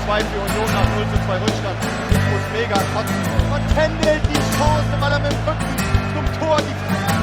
2 für Union nach 0:2 Rückstand. Ich muss mega kotzen. Und Kendall die Chance, weil er mit dem Rücken zum Tor die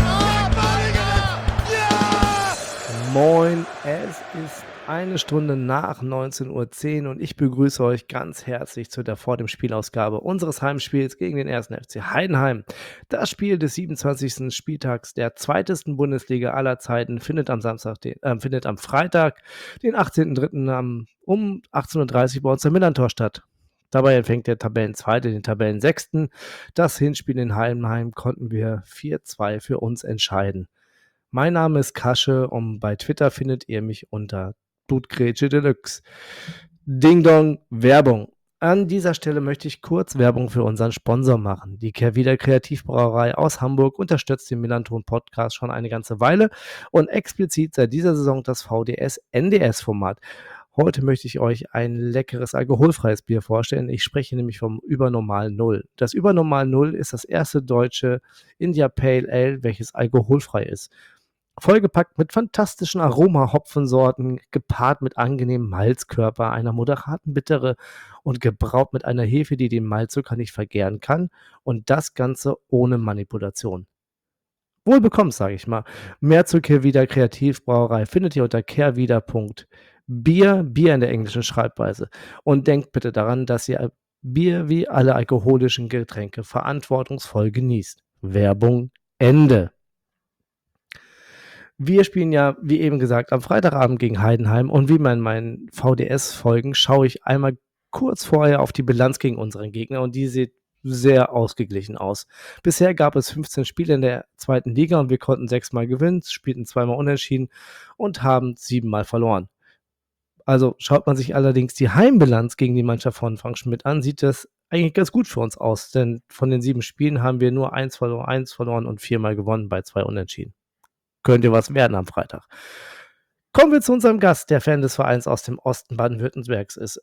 Moin, es ist 1 Stunde nach 19:10 Uhr und ich begrüße euch ganz herzlich zu der vor dem Spielausgabe unseres Heimspiels gegen den 1. FC Heidenheim. Das Spiel des 27. Spieltags der zweitesten Bundesliga aller Zeiten findet am Freitag, den 18.03. um 18:30 Uhr bei uns im Millantor statt. Dabei empfängt der Tabellenzweite den Tabellensechsten. Das Hinspiel in Heidenheim konnten wir 4:2 für uns entscheiden. Mein Name ist Kasche und bei Twitter findet ihr mich unter Blutgrätsche Deluxe. Ding Dong, Werbung. An dieser Stelle möchte ich kurz Werbung für unseren Sponsor machen. Die Kehrwieder Kreativbrauerei aus Hamburg unterstützt den Millanton Podcast schon eine ganze Weile und explizit seit dieser Saison das VDS-NDS-Format. Heute möchte ich euch ein leckeres alkoholfreies Bier vorstellen. Ich spreche nämlich vom Übernormal Null. Das Übernormal Null ist das erste deutsche India Pale Ale, welches alkoholfrei ist. Vollgepackt mit fantastischen Aroma-Hopfensorten, gepaart mit angenehmem Malzkörper, einer moderaten Bittere und gebraut mit einer Hefe, die den Malzzucker nicht vergären kann, und das Ganze ohne Manipulation. Wohl bekommst, sage ich mal. Mehr zur Kehrwieder Kreativbrauerei findet ihr unter kehrwieder.bier, Bier in der englischen Schreibweise. Und denkt bitte daran, dass ihr Bier wie alle alkoholischen Getränke verantwortungsvoll genießt. Werbung Ende. Wir spielen ja, wie eben gesagt, am Freitagabend gegen Heidenheim und wie man in meinen VDS-Folgen schaue ich einmal kurz vorher auf die Bilanz gegen unseren Gegner und die sieht sehr ausgeglichen aus. Bisher gab es 15 Spiele in der zweiten Liga und wir konnten 6-mal gewinnen, spielten 2-mal unentschieden und haben 7-mal verloren. Also schaut man sich allerdings die Heimbilanz gegen die Mannschaft von Frank Schmidt an, sieht das eigentlich ganz gut für uns aus, denn von den 7 Spielen haben wir nur 1 verloren und 4-mal gewonnen bei 2 Unentschieden. Könnte was werden am Freitag. Kommen wir zu unserem Gast, der Fan des Vereins aus dem Osten Baden-Württembergs ist.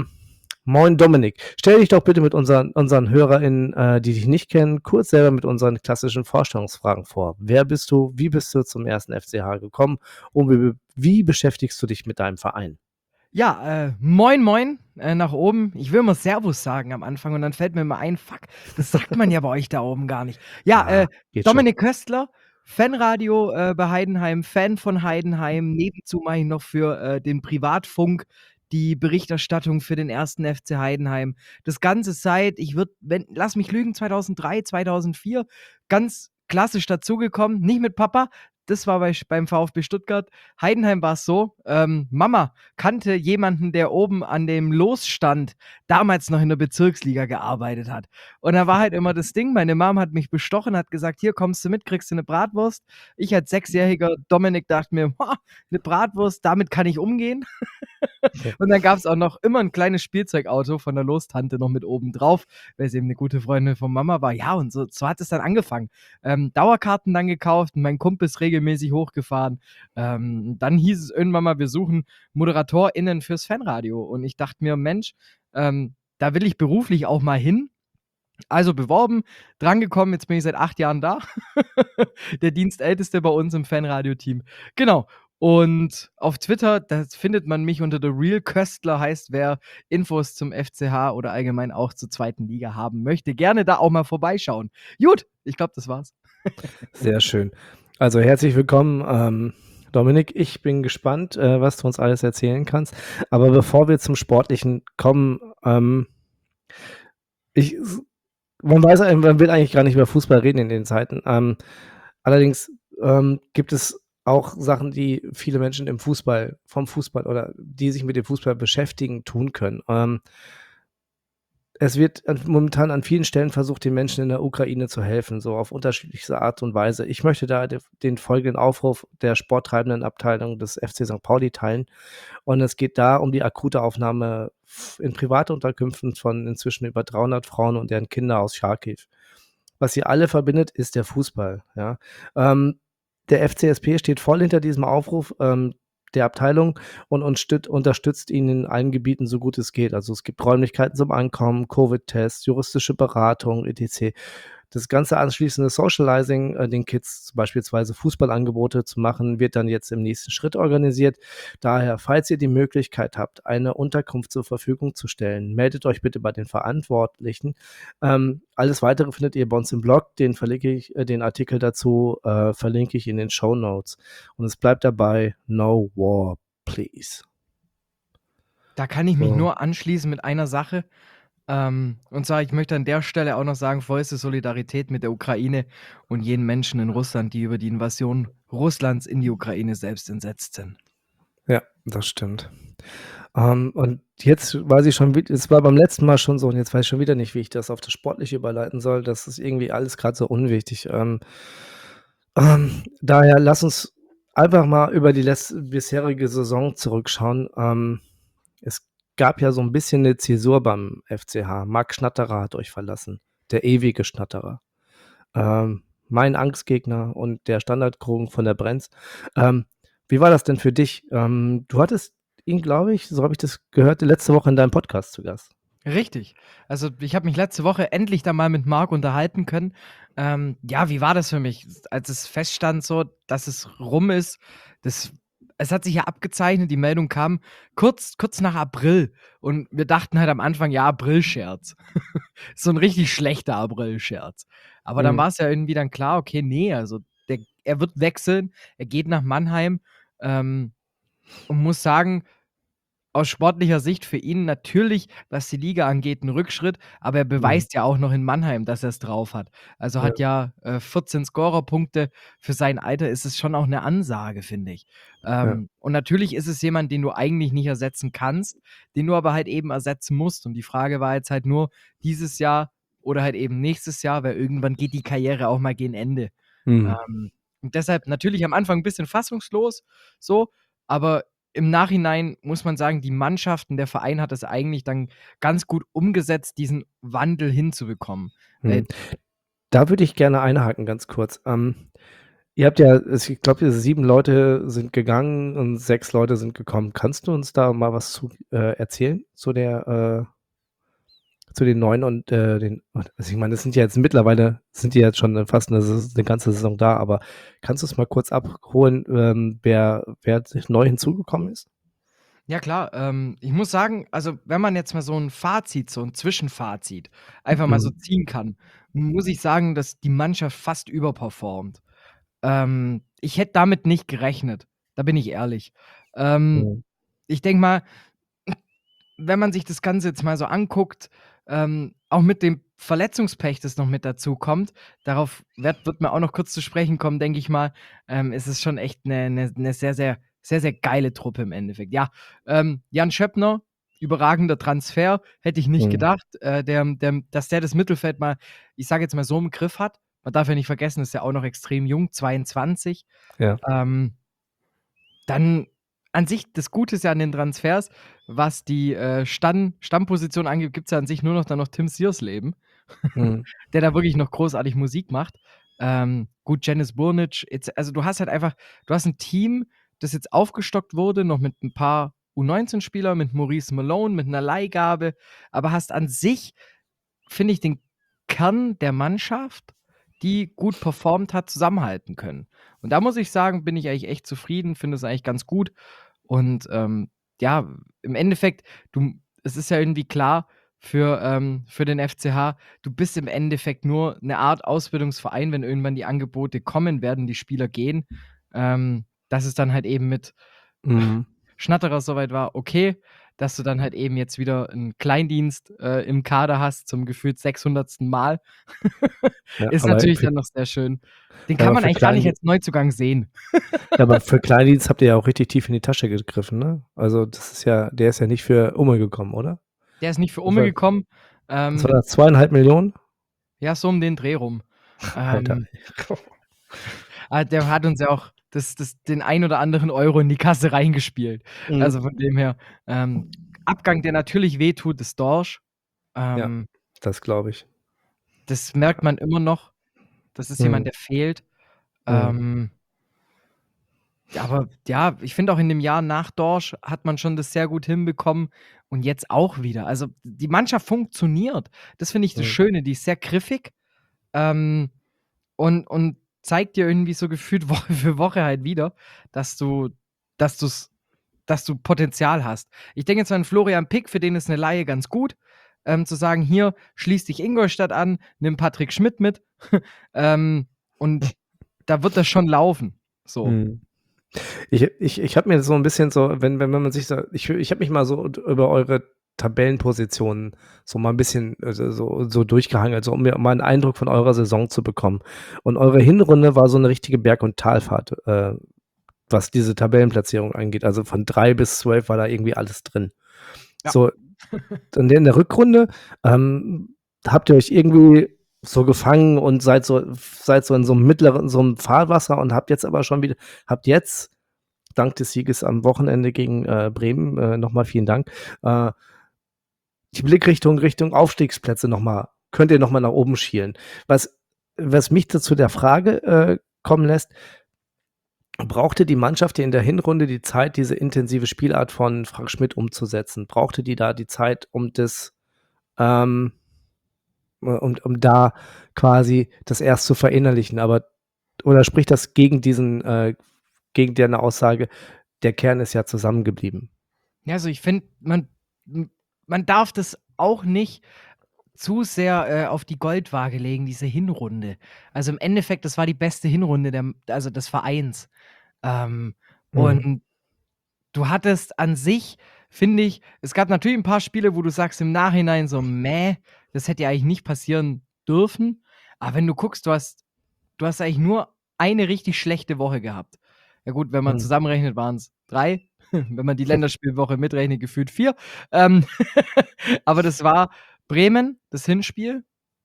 Moin Dominik, stell dich doch bitte mit unseren HörerInnen, die dich nicht kennen, kurz selber mit unseren klassischen Vorstellungsfragen vor. Wer bist du, wie bist du zum 1. FCH gekommen und wie beschäftigst du dich mit deinem Verein? Ja, moin, nach oben. Ich will immer Servus sagen am Anfang und dann fällt mir immer ein, fuck, das sagt man ja bei euch da oben gar nicht. Ja, geht schon. Dominik Köstler, Fanradio bei Heidenheim, Fan von Heidenheim. Nebenzu mache ich noch für den Privatfunk die Berichterstattung für den 1. FC Heidenheim. Das Ganze seit, lass mich lügen, 2003, 2004, ganz klassisch dazugekommen, nicht mit Papa. Das war beim VfB Stuttgart. Heidenheim war es so, Mama kannte jemanden, der oben an dem Losstand damals noch in der Bezirksliga gearbeitet hat. Und da war halt immer das Ding, meine Mom hat mich bestochen, hat gesagt, hier kommst du mit, kriegst du eine Bratwurst. Ich als 6-jähriger Dominik dachte mir, eine Bratwurst, damit kann ich umgehen. Und dann gab es auch noch immer ein kleines Spielzeugauto von der Lostante noch mit oben drauf, weil sie eben eine gute Freundin von Mama war. Ja, und so hat es dann angefangen. Dauerkarten dann gekauft, mein Kumpel ist regelmäßig hochgefahren. Dann hieß es irgendwann mal, wir suchen ModeratorInnen fürs Fanradio. Und ich dachte mir, Mensch, da will ich beruflich auch mal hin. Also beworben, drangekommen, jetzt bin ich seit 8 Jahren da. Der Dienstälteste bei uns im Fanradio-Team. Genau. Und auf Twitter, da findet man mich unter The Real Köstler, heißt, wer Infos zum FCH oder allgemein auch zur zweiten Liga haben möchte, gerne da auch mal vorbeischauen. Gut, ich glaube, das war's. Sehr schön. Also herzlich willkommen, Dominik. Ich bin gespannt, was du uns alles erzählen kannst. Aber bevor wir zum Sportlichen kommen, man will eigentlich gar nicht über Fußball reden in den Zeiten. Allerdings gibt es auch Sachen, die viele Menschen vom Fußball oder die sich mit dem Fußball beschäftigen, tun können. Es wird momentan an vielen Stellen versucht, den Menschen in der Ukraine zu helfen, so auf unterschiedlichste Art und Weise. Ich möchte da den folgenden Aufruf der sporttreibenden Abteilung des FC St. Pauli teilen. Und es geht da um die akute Aufnahme in private Unterkünften von inzwischen über 300 Frauen und deren Kinder aus Charkiw. Was sie alle verbindet, ist der Fußball. Ja. Der FCSP steht voll hinter diesem Aufruf der Abteilung und unterstützt ihn in allen Gebieten, so gut es geht. Also es gibt Räumlichkeiten zum Ankommen, Covid-Tests, juristische Beratung, etc. Das ganze anschließende Socializing, den Kids beispielsweise Fußballangebote zu machen, wird dann jetzt im nächsten Schritt organisiert. Daher, falls ihr die Möglichkeit habt, eine Unterkunft zur Verfügung zu stellen, meldet euch bitte bei den Verantwortlichen. Alles Weitere findet ihr bei uns im Blog. Den Artikel dazu verlinke ich in den Shownotes. Und es bleibt dabei, no war, please. Da kann ich mich So. nur anschließen mit einer Sache. Und zwar, ich möchte an der Stelle auch noch sagen, vollste Solidarität mit der Ukraine und jeden Menschen in Russland, die über die Invasion Russlands in die Ukraine selbst entsetzt sind. Ja, das stimmt. Und jetzt weiß ich schon, es war beim letzten Mal schon so und jetzt weiß ich schon wieder nicht, wie ich das auf das Sportliche überleiten soll. Das ist irgendwie alles gerade so unwichtig. Daher lass uns einfach mal über die bisherige Saison zurückschauen. Es gab ja so ein bisschen eine Zäsur beim FCH. Marc Schnatterer hat euch verlassen, der ewige Schnatterer. Mein Angstgegner und der Standardkrogen von der Brenz. Wie war das denn für dich? Du hattest ihn, glaube ich, so habe ich das gehört, letzte Woche in deinem Podcast zu Gast. Richtig. Also, ich habe mich letzte Woche endlich dann mal mit Marc unterhalten können. Ja, wie war das für mich, als es feststand so, dass es rum ist? Es hat sich ja abgezeichnet, die Meldung kam kurz nach April und wir dachten halt am Anfang, ja, Aprilscherz. So ein richtig schlechter Aprilscherz. Aber dann Mhm. war es ja irgendwie dann klar, okay, nee, also er wird wechseln, er geht nach Mannheim, und muss sagen, aus sportlicher Sicht für ihn natürlich, was die Liga angeht, 'n Rückschritt, aber er Mhm. beweist ja auch noch in Mannheim, dass er's drauf hat. Also, Ja. hat ja 14 Scorerpunkte. Für sein Alter ist es schon auch 'ne Ansage, finde ich. Ja. Und natürlich ist es jemand, den du eigentlich nicht ersetzen kannst, den du aber halt eben ersetzen musst. Und die Frage war jetzt halt nur dieses Jahr oder halt eben nächstes Jahr, weil irgendwann geht die Karriere auch mal gen Ende. Mhm. Und deshalb natürlich am Anfang 'n bisschen fassungslos so, aber im Nachhinein muss man sagen, die Mannschaft und der Verein hat das eigentlich dann ganz gut umgesetzt, diesen Wandel hinzubekommen. Mhm. Da würde ich gerne einhaken, ganz kurz. Ihr habt ja, ich glaube, 7 Leute sind gegangen und 6 Leute sind gekommen. Kannst du uns da mal was zu erzählen zu den Neuen und also ich meine, das sind ja jetzt mittlerweile sind die jetzt schon fast eine ganze Saison da, aber kannst du es mal kurz abholen, wer neu hinzugekommen ist? Ja klar, ich muss sagen, also, wenn man jetzt mal so 'n Fazit, so 'n Zwischenfazit einfach mal so Mhm. ziehen kann, muss ich sagen, dass die Mannschaft fast überperformt. Ich hätte damit nicht gerechnet, da bin ich ehrlich. Ähm, Mhm. Ich denke mal, wenn man sich das Ganze jetzt mal so anguckt, auch mit dem Verletzungspech, das noch mit dazukommt, darauf wird man auch noch kurz zu sprechen kommen, denke ich mal, ist es schon echt 'ne sehr geile Truppe im Endeffekt. Ja, Jan Schöppner, überragender Transfer, hätte ich nicht Mhm. gedacht, dass der das Mittelfeld mal, ich sage jetzt mal, so im Griff hat. Man darf ja nicht vergessen, ist ja auch noch extrem jung, 22. Ja. Ähm Dann an sich das Gute ist ja an den Transfers, was die, Stammposition angeht, gibt's ja an sich nur noch dann noch Tim Siersleben, Mhm. der da wirklich noch großartig Musik macht. Gut, Janis Burnic, jetzt also, du hast 'n Team, das jetzt aufgestockt wurde, noch mit 'n paar U19-Spieler, mit Maurice Malone, mit 'ner Leihgabe, aber hast an sich, finde ich, den Kern der Mannschaft, die gut performt hat, zusammenhalten können. Und da muss ich sagen, bin ich eigentlich echt zufrieden, finde es eigentlich ganz gut. Und, ja, im Endeffekt, es ist ja irgendwie klar für den FCH, du bist im Endeffekt nur 'ne Art Ausbildungsverein, wenn irgendwann die Angebote kommen werden, die Spieler gehen. Dass es dann halt eben mit Mhm. Schnatterer so weit war, okay, dass du dann halt eben jetzt wieder 'n Kleindienst, im Kader hast zum gefühlt 600. Mal. Ja, Ist aber natürlich für dann noch sehr schön. Den ja, kann aber man für eigentlich gar nicht Klein als Neuzugang sehen. ja, aber für Kleindienst habt ihr ja auch richtig tief in die Tasche gegriffen, ne? Also, der ist ja nicht für Umme gekommen, oder? Der ist nicht für Was Umme war gekommen. was war Ähm, das, 2,5 Millionen? ja, so um den Dreh rum. Alter, Ähm, Der hat uns ja auch den ein oder anderen Euro in die Kasse reingespielt. Mhm. Also, von dem her, Abgang, der natürlich wehtut, ist Dorsch. Ja, Ähm, das glaube ich. Das merkt man immer noch. Das ist jemand, Mhm. der fehlt. Mhm. Ähm Ja, aber ja, ich finde auch in dem Jahr nach Dorsch hat man schon das sehr gut hinbekommen und jetzt auch wieder. Also, die Mannschaft funktioniert. Das finde ich das Mhm. Schöne, die ist sehr griffig. ähm, und zeigt dir irgendwie so gefühlt Woche für Woche halt wieder, dass du Potenzial hast. Ich denke jetzt an Florian Pick, für den ist eine Leihe ganz gut, zu sagen: „Hier, schließ dich Ingolstadt an, nimm Patrick Schmidt mit, und da wird das schon laufen“, so. Mhm. Ich habe mir so ein bisschen so, wenn man sich so, ich habe mich mal so über eure Tabellenpositionen so mal ein bisschen, so durchgehangelt, so um mir mal einen Eindruck von eurer Saison zu bekommen. Und eure Hinrunde war so eine richtige Berg- und Talfahrt, was diese Tabellenplatzierung angeht. Also von 3 bis 12 war da irgendwie alles drin. Ja. So, und in der Rückrunde, habt ihr euch irgendwie so gefangen und seid so in so 'nem mittleren, so 'nem Fahrwasser und habt jetzt dank des Sieges am Wochenende gegen Bremen, noch mal vielen Dank, äh, die Blickrichtung Richtung Aufstiegsplätze könnt ihr noch mal nach oben schielen. Was mich zu der Frage kommen lässt: Brauchte die Mannschaft in der Hinrunde die Zeit, diese intensive Spielart von Frank Schmidt umzusetzen? Brauchte die da die Zeit, um das, ähm um da quasi das erst zu verinnerlichen? Oder spricht das gegen deine Aussage, der Kern ist ja zusammengeblieben? Ja, also ich finde, man darf das auch nicht zu sehr, auf die Goldwaage legen, diese Hinrunde. Also, im Endeffekt, das war die beste Hinrunde des Vereins. Ähm, Mhm. und du hattest an sich, finde ich, es gab natürlich 'n paar Spiele, wo du sagst im Nachhinein so: „Mäh, das hätte ja eigentlich nicht passieren dürfen.“ Aber wenn du guckst, du hast eigentlich nur eine richtig schlechte Woche gehabt. Ja gut, wenn man Mhm. zusammenrechnet, waren's 3. Wenn man die Länderspielwoche mitrechnet, gefühlt 4. Ähm, aber das war Bremen, das Hinspiel,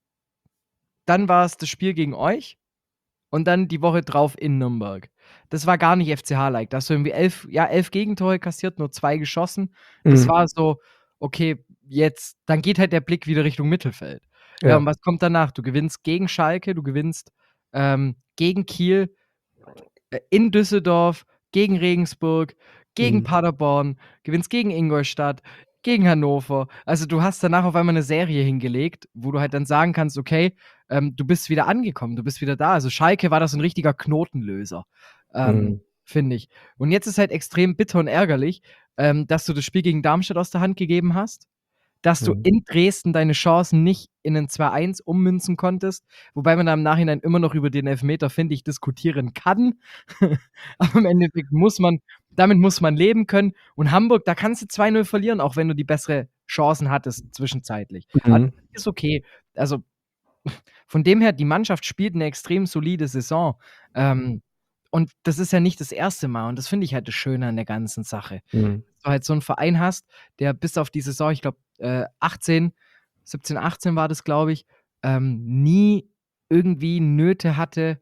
dann war's das Spiel gegen euch und dann die Woche drauf in Nürnberg. Das war gar nicht FCH-like. Da hast du irgendwie 11 Gegentore kassiert, nur 2 geschossen. Das Mhm. war so: „Okay, jetzt dann geht halt der Blick wieder Richtung Mittelfeld.“ Ja, Ja. und was kommt danach? Du gewinnst gegen Schalke, du gewinnst, gegen Kiel, in Düsseldorf, gegen Regensburg, gegen Mhm. Paderborn, gewinnst gegen Ingolstadt, gegen Hannover. Also, du hast danach auf einmal 'ne Serie hingelegt, wo du halt dann sagen kannst: „Okay, du bist wieder angekommen, du bist wieder da.“ Also, Schalke war da so 'n richtiger Knotenlöser, Mhm. finde ich. Und jetzt ist halt extrem bitter und ärgerlich, dass du das Spiel gegen Darmstadt aus der Hand gegeben hast, dass du Mhm. in Dresden deine Chancen nicht in 'nen 2:1 ummünzen konntest, wobei man da im Nachhinein immer noch über den Elfmeter, finde ich, diskutieren kann. Aber im Endeffekt muss man leben können. Und Hamburg, da kannst du 2:0 verlieren, auch wenn du die bessere Chancen hattest zwischenzeitlich. Aber Mhm. das ist okay. Also, von dem her, die Mannschaft spielt 'ne extrem solide Saison. Ähm, und das ist ja nicht das erste Mal und das finde ich halt das Schöne an der ganzen Sache. Mhm. Dass du halt so 'n Verein hast, der bis auf die Saison, ich glaube, 18, 17, 18 war das, glaube ich, nie irgendwie Nöte hatte,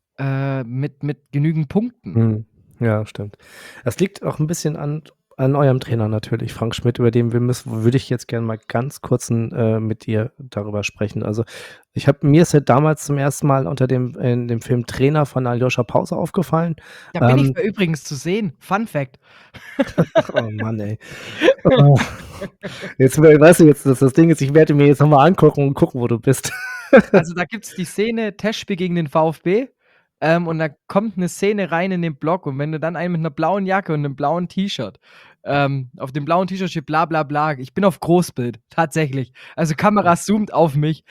mit genügend Punkten. Mhm. Ja, stimmt. Das liegt auch 'n bisschen an eurem Trainer natürlich, Frank Schmidt, über den würde ich jetzt gerne mal ganz kurz mit dir darüber sprechen. Also, mir ist er damals zum ersten Mal in dem Film Trainer von Aljoscha Pause aufgefallen. Da bin ich Ähm, da übrigens zu sehen. Fun Fact. oh Mann, ey. Oh, jetzt weißt du jetzt, das Ding ist, ich werde mir jetzt noch mal angucken und gucken, wo du bist. Also, da gibt's die Szene Testspiel gegen den VfB, und da kommt 'ne Szene rein in den Block und wenn du dann einen mit 'ner blauen Jacke und 'nem blauen T-Shirt auf dem blauen T-Shirt steht bla bla bla. Ich bin auf Großbild, tatsächlich. Also, Kamera zoomt auf mich.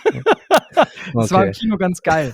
Das war im Okay. Kino ganz geil.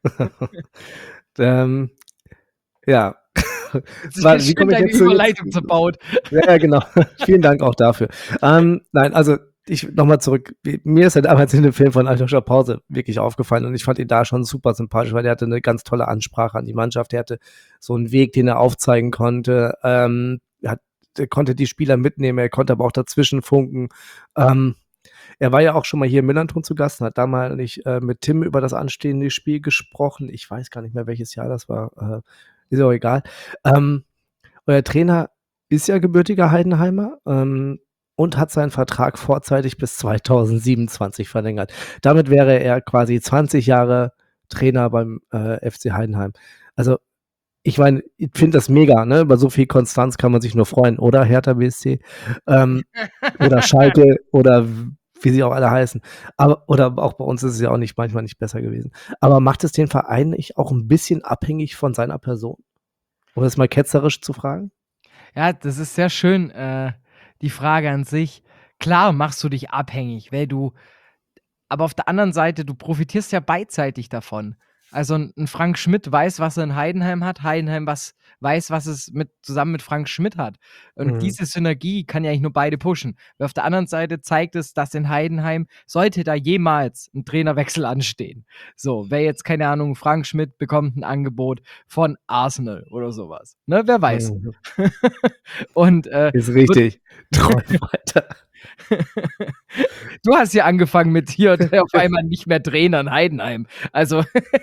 Ähm, ja. Jetzt ist Wie schön komme ich deine jetzt zu jetzt Überleitung zerbaut. Ja, ja, genau. Vielen Dank auch dafür. Nein, also ich noch mal zurück. Mir ist er damals in dem Film von Aljoscha Pause wirklich aufgefallen und ich fand ihn da schon super sympathisch, weil er hatte 'ne ganz tolle Ansprache an die Mannschaft. Er hatte so 'n Weg, den er aufzeigen konnte. Er konnte die Spieler mitnehmen, er konnte aber auch dazwischen funken. Ähm, Er war ja auch schon mal hier im Millanton zu Gast und hat damalig mit Tim über das anstehende Spiel gesprochen. Ich weiß gar nicht mehr, welches Jahr das war. Ist auch egal. Ähm, Euer Trainer ist ja gebürtiger Heidenheimer, und hat seinen Vertrag vorzeitig bis 2027 verlängert. Damit wäre er quasi 20 Jahre Trainer beim FC Heidenheim. Also, ich meine, ich finde das mega, ne? Über so viel Konstanz kann man sich nur freuen, oder Hertha BSC? Ähm, oder Schalke oder wie sie auch alle heißen. Aber oder auch bei uns ist es ja auch nicht manchmal nicht besser gewesen. Aber macht es den Verein nicht auch ein bisschen abhängig von seiner Person? Um das mal ketzerisch zu fragen? Ja, das ist sehr schön, die Frage an sich. Klar machst du dich abhängig, weil du aber auf der anderen Seite, du profitierst ja beidseitig davon. Also 'n Frank Schmidt weiß, was er in Heidenheim hat, Heidenheim weiß, was es zusammen mit Frank Schmidt hat. Und Mhm. diese Synergie kann ja eigentlich nur beide pushen. Weil auf der anderen Seite zeigt es, dass in Heidenheim sollte da jemals 'n Trainerwechsel anstehen. So, wäre jetzt, keine Ahnung, Frank Schmidt bekommt 'n Angebot von Arsenal oder so was, ne? Wer weiß. Mhm. Und, Ist wird richtig. Träum weiter. Du hast ja angefangen mit hier der auf einmal nicht mehr Trainer in Heidenheim. Also,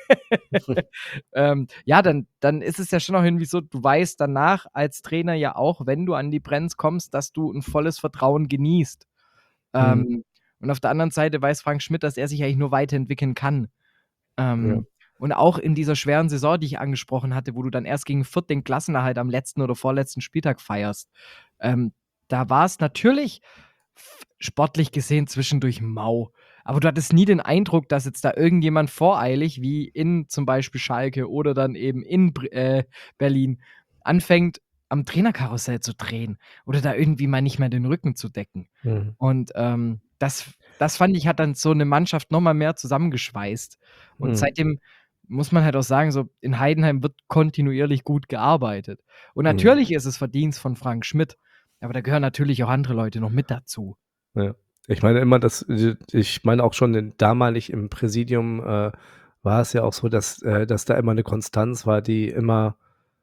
ja, dann ist es ja schon auch irgendwie so, du weißt danach als Trainer ja auch, wenn du an die Brenz kommst, dass du 'n volles Vertrauen genießt. Mhm. Und auf der anderen Seite weiß Frank Schmidt, dass er sich eigentlich nur weiterentwickeln kann. Ja. Und auch in dieser schweren Saison, die ich angesprochen hatte, wo du dann erst gegen Fürth den Klassenerhalt am letzten oder vorletzten Spieltag feierst, ähm, da war's natürlich sportlich gesehen zwischendurch mau. Aber du hattest nie den Eindruck, dass jetzt da irgendjemand voreilig, wie in zum Beispiel Schalke oder dann eben in Berlin, anfängt, am Trainerkarussell zu drehen oder da irgendwie mal nicht mehr den Rücken zu decken. Mhm. Und, das fand ich, hat dann so 'ne Mannschaft noch mal mehr zusammengeschweißt. Und Mhm. seitdem muss man halt auch sagen, so in Heidenheim wird kontinuierlich gut gearbeitet. Und Mhm. natürlich ist es Verdienst von Frank Schmidt, aber da gehören natürlich auch andere Leute noch mit dazu. Ja. Ich meine immer, ich meine auch schon damalig im Präsidium, war es ja auch so, dass da immer 'ne Konstanz war, die immer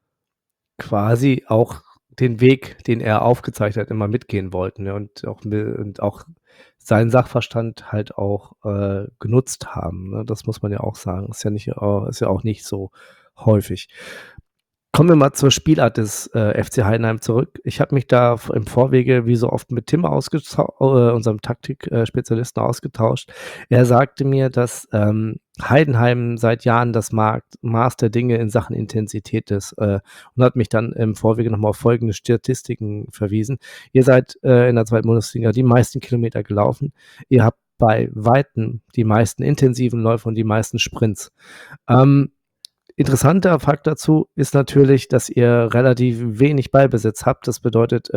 quasi auch den Weg, den er aufgezeigt hat, immer mitgehen wollten, ja, und auch seinen Sachverstand halt auch, genutzt haben, ne? Das muss man ja auch sagen. Ist ja auch nicht so häufig. Kommen wir mal zur Spielart des, FC Heidenheim zurück. Ich habe mich da im Vorwege wie so oft mit Tim unserem Taktik Spezialisten ausgetauscht. Er sagte mir, dass, Heidenheim seit Jahren das Maß der Dinge in Sachen Intensität ist, und hat mich dann im Vorwege noch mal auf folgende Statistiken verwiesen. Ihr seid, in der 2. Bundesliga die meisten Kilometer gelaufen. Ihr habt bei Weitem die meisten intensiven Läufe und die meisten Sprints. Ähm, Interessanter Fakt dazu ist natürlich, dass ihr relativ wenig Ballbesitz habt. Das bedeutet,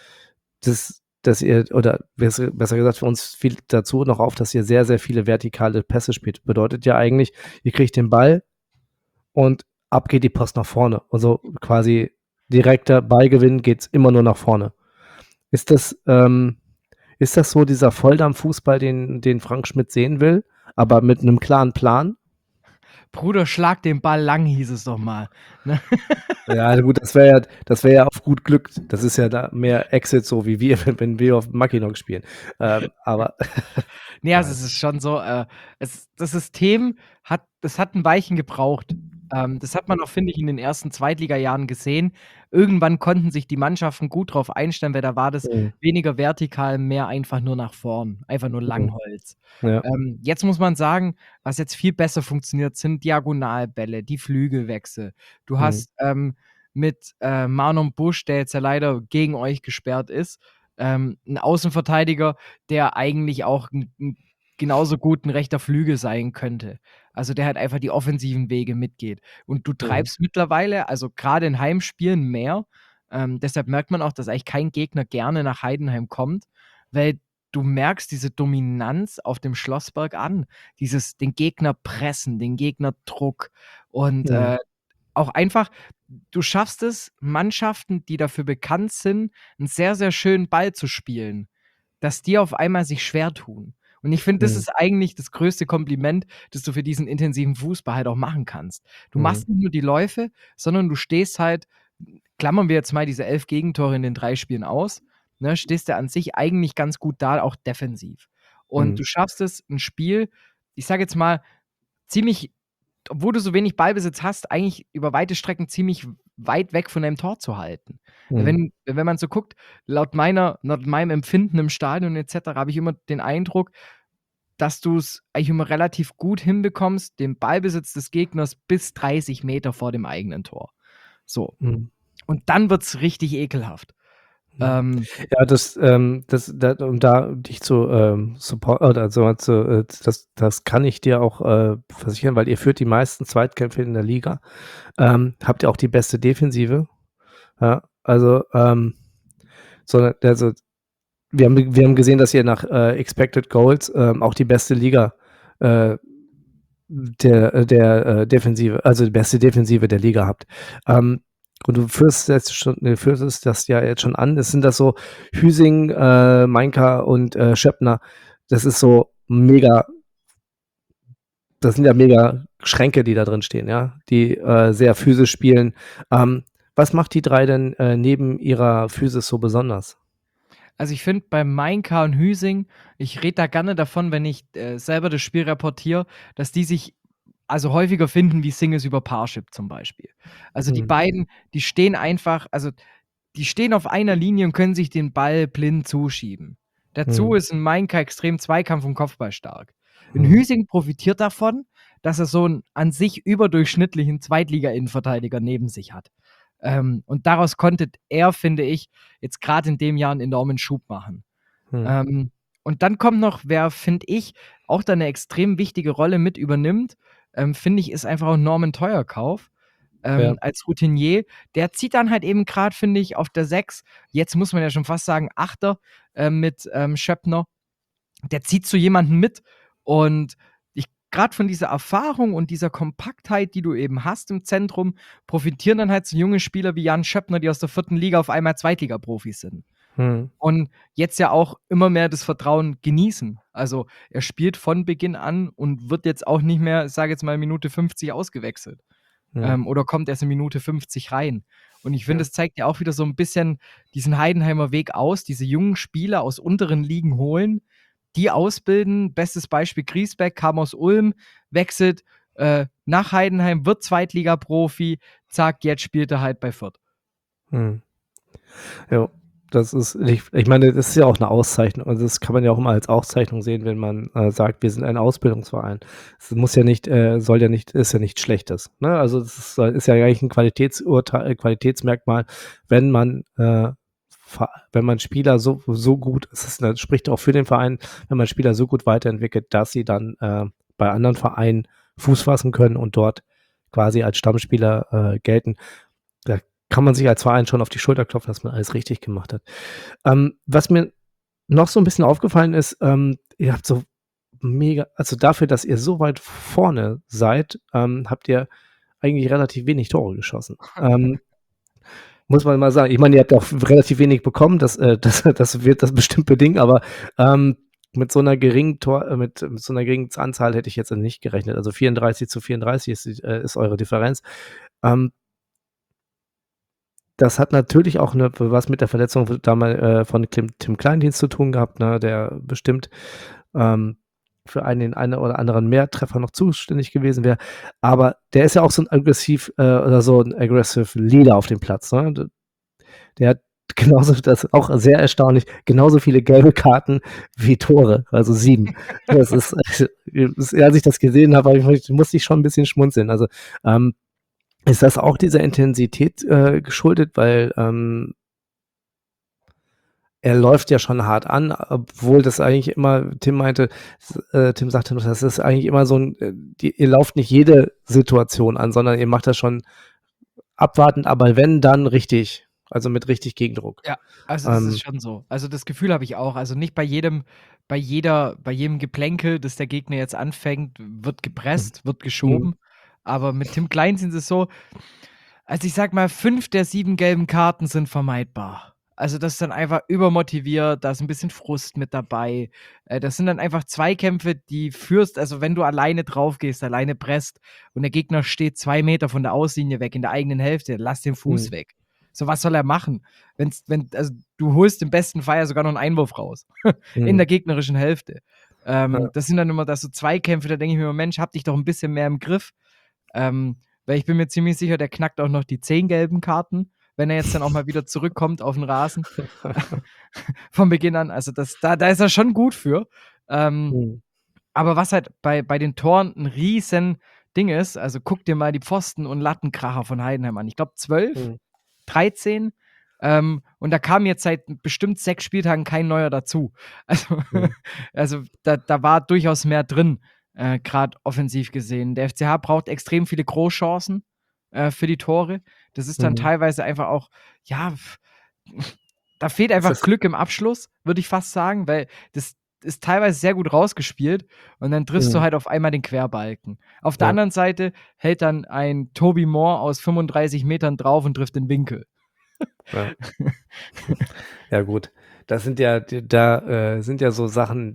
dass ihr oder besser gesagt, für uns fiel dazu noch auf, dass ihr sehr, sehr viele vertikale Pässe spielt. Bedeutet ja eigentlich, ihr kriegt den Ball und ab geht die Post nach vorne. Also, quasi direkter Ballgewinn geht's immer nur nach vorne. Ist das ist das so dieser Volldampf-Fußball, den Frank Schmidt sehen will, aber mit 'nem klaren Plan? „Bruder, schlag den Ball lang“, hieß es doch mal, ne? Ja, gut, das wäre ja auf gut Glück. Das ist ja da mehr Exit, so wie wir, wenn wir auf Mackinock spielen. Aber Ne, also nein. es ist schon so, das System hat 'n Weilchen gebraucht. Das hat man auch, finde ich, in den ersten Zweitligajahren gesehen. Irgendwann konnten sich die Mannschaften gut drauf einstellen, weil da war das Mhm, weniger vertikal, mehr einfach nur nach vorn, einfach nur mhm, Langholz. ja, Jetzt muss man sagen, was jetzt viel besser funktioniert, sind Diagonalbälle, die Flügelwechsel. Du mhm, hast, mit, Manon Busch, der jetzt ja leider gegen euch gesperrt ist, 'n Außenverteidiger, der eigentlich auch 'n genauso gut 'n rechter Flügel sein könnte. Also, der halt einfach die offensiven Wege mitgeht. Und du mhm, treibst mittlerweile, also grade in Heimspielen mehr, deshalb merkt man auch, dass eigentlich kein Gegner gerne nach Heidenheim kommt, weil du merkst diese Dominanz auf dem Schlossberg an. Den Gegner pressen, den Gegner Druck und, mhm, auch einfach, du schaffst es, Mannschaften, die dafür bekannt sind, 'n sehr, sehr schönen Ball zu spielen, dass die auf einmal sich schwer tun. Und ich finde, das mhm, ist eigentlich das größte Kompliment, das du für diesen intensiven Fußball halt auch machen kannst. Du mhm, machst nicht nur die Läufe, sondern du stehst halt, klammern wir jetzt mal diese 11 Gegentore in den 3 Spielen aus, ne, stehst du an sich eigentlich ganz gut da, auch defensiv. Und mhm, du schaffst es, 'n Spiel, ich sage jetzt mal, ziemlich, obwohl du so wenig Ballbesitz hast, eigentlich über weite Strecken ziemlich weit weg von deinem Tor zu halten. mhm, Wenn man so guckt, laut meinem Empfinden im Stadion et cetera, habe ich immer den Eindruck, dass du's eigentlich immer relativ gut hinbekommst, den Ballbesitz des Gegners bis 30 Meter vor dem eigenen Tor. So. mhm, Und dann wird's richtig ekelhaft. Ähm, Ja, um da dich zu support oder so das kann ich dir auch versichern, weil ihr führt die meisten Zweitkämpfe in der Liga. Habt ihr auch die beste Defensive? Ja, also wir haben gesehen, dass ihr nach Expected Goals auch die beste Liga der Defensive, also die beste Defensive der Liga habt. Und du führst es das ja jetzt schon an. Es sind das so Hüsing, Mainka und Schöppner. Das ist so mega, das sind ja mega Schränke, die da drin stehen, ja, die sehr physisch spielen. Was macht die drei denn neben ihrer Physis so besonders? Also ich finde bei Mainka und Hüsing, ich rede da gerne davon, wenn ich selber das Spiel reportiere, dass die sich also häufiger finden wie Singles über Parship zum Beispiel. Also die Hm, beiden, die stehen einfach, also die stehen auf einer Linie und können sich den Ball blind zuschieben. Dazu hm, ist ein Mainka extrem Zweikampf- und Kopfball stark. Ein hm, Hüsing profitiert davon, dass er so einen an sich überdurchschnittlichen Zweitliga-Innenverteidiger neben sich hat. Und daraus konnte er, finde ich, jetzt gerade in dem Jahr einen enormen Schub machen. hm, Ähm, und dann kommt noch, wer, finde ich, auch da eine extrem wichtige Rolle mit übernimmt, finde ich, ist einfach auch Norman Teuerkauf ja, als Routinier. Der zieht dann halt eben gerade, finde ich, auf der 6, jetzt muss man ja schon fast sagen Achter mit Schöppner, der zieht zu jemandem mit und ich gerade von dieser Erfahrung und dieser Kompaktheit, die du eben hast im Zentrum, profitieren dann halt so junge Spieler wie Jan Schöppner, die aus der 4. Liga auf einmal Zweitliga-Profis sind. hm, Und jetzt ja auch immer mehr das Vertrauen genießen. Also, er spielt von Beginn an und wird jetzt auch nicht mehr, ich sage jetzt mal, Minute 50 ausgewechselt. hm, Oder kommt erst in Minute 50 rein. Und ich finde, ja, das zeigt ja auch wieder so ein bisschen diesen Heidenheimer Weg aus, diese jungen Spieler aus unteren Ligen holen, die ausbilden. Bestes Beispiel Griesbeck, kam aus Ulm, wechselt nach Heidenheim, wird Zweitligaprofi, zack, jetzt spielt er halt bei Fürth. hm. Ja, ich meine, das ist ja auch eine Auszeichnung. Also, das kann man ja auch immer als Auszeichnung sehen, wenn man sagt, wir sind ein Ausbildungsverein. Es muss ja nicht, soll ja nicht, ist ja nichts Schlechtes. Ne? Also ist ja eigentlich ein Qualitätsmerkmal, wenn man wenn man Spieler so gut, das spricht auch für den Verein, wenn man Spieler so gut weiterentwickelt, dass sie dann bei anderen Vereinen Fuß fassen können und dort quasi als Stammspieler gelten. Da kann man sich als Verein schon auf die Schulter klopfen, dass man alles richtig gemacht hat. Was mir noch so ein bisschen aufgefallen ist, ihr habt so mega, also dafür, dass ihr so weit vorne seid, habt ihr eigentlich relativ wenig Tore geschossen. Muss man mal sagen. Ich meine, ihr habt auch relativ wenig bekommen, das wird das bestimmt bedingen, aber mit so einer mit so einer geringen Anzahl hätte ich jetzt nicht gerechnet. Also 34:34 ist eure Differenz. Ähm, Das hat natürlich auch was mit der Verletzung von Tim Kleindienst zu tun gehabt, ne, der bestimmt ähm, für den einen oder anderen Mehrtreffer noch zuständig gewesen wäre. Aber der ist ja auch so ein oder so ein aggressive Leader auf dem Platz. Ne? Der hat genauso, das ist auch sehr erstaunlich, genauso viele gelbe Karten wie Tore, also 7. Das ist, als ich das gesehen habe, musste ich schon ein bisschen schmunzeln. Also ist das auch dieser Intensität geschuldet, weil er läuft ja schon hart an, obwohl das eigentlich immer, Tim sagte, das ist eigentlich immer so ihr lauft nicht jede Situation an, sondern ihr macht das schon abwartend, aber wenn, dann richtig, also mit richtig Gegendruck. Ja, also das ist Ähm, schon so. Also, das Gefühl habe ich auch. Also, nicht bei jedem Geplänkel, das der Gegner jetzt anfängt, wird gepresst, wird mhm, geschoben. Aber mit Tim Kleindienst ist es so, also, ich sage mal, 5 der 7 gelben Karten sind vermeidbar. Also, das ist dann einfach übermotiviert, da ist 'n bisschen Frust mit dabei. Das sind dann einfach Zweikämpfe, die führst, also, wenn du alleine draufgehst, alleine presst und der Gegner steht 2 Meter von der Auslinie weg in der eigenen Hälfte, lass den Fuß mhm, weg. So, was soll er machen? Also, du holst im besten Fall ja sogar noch 'n Einwurf raus in mhm, der gegnerischen Hälfte. ja. Das sind dann immer so Zweikämpfe, da denke ich mir immer: „Mensch, hab dich doch 'n bisschen mehr im Griff." Weil ich bin mir ziemlich sicher, der knackt auch noch die 10 gelben Karten, wenn er jetzt dann auch mal wieder zurückkommt auf 'n Rasen von Beginn an. Also, da ist er schon gut für. Ähm, Mhm, aber was halt bei den Toren 'n Riesending ist, also, guck dir mal die Pfosten und Lattenkracher von Heidenheim an. Ich glaube 12, mhm, 13. Und da kam jetzt seit bestimmt 6 Spieltagen kein neuer dazu. Also, Mhm. also da war durchaus mehr drin, gerade offensiv gesehen. Der FCH braucht extrem viele Großchancen für die Tore. Das ist dann Mhm. teilweise einfach auch, ja, da fehlt Ist einfach das Glück im Abschluss, würde ich fast sagen, weil das ist teilweise sehr gut rausgespielt und dann triffst du Mhm. halt auf einmal den Querbalken. Auf der Ja. anderen Seite hält dann ein Toby Moore aus 35 Metern drauf und trifft den Winkel. Ja. Ja gut, das sind ja sind ja so Sachen,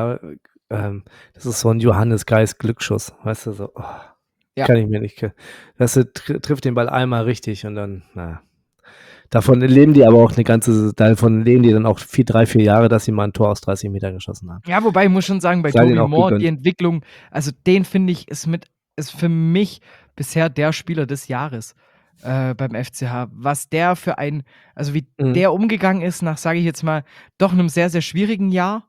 das ist so 'n Johannes Geist Glücksschuss, weißt du, so, Ja. kann ich mir nicht weißt du, trifft den Ball einmal richtig und dann, davon leben die aber auch davon leben die dann auch 3, 4 Jahre, dass sie mal 'n Tor aus 30 Metern geschossen haben. Ja, wobei ich muss schon sagen, bei Sei denen Toby auch Moore, die gegönnt. Entwicklung, also den finde ich, ist für mich bisher der Spieler des Jahres beim FCH. Was der für also wie Mhm. der umgegangen ist nach, sage ich jetzt mal, doch einem sehr, sehr schwierigen Jahr.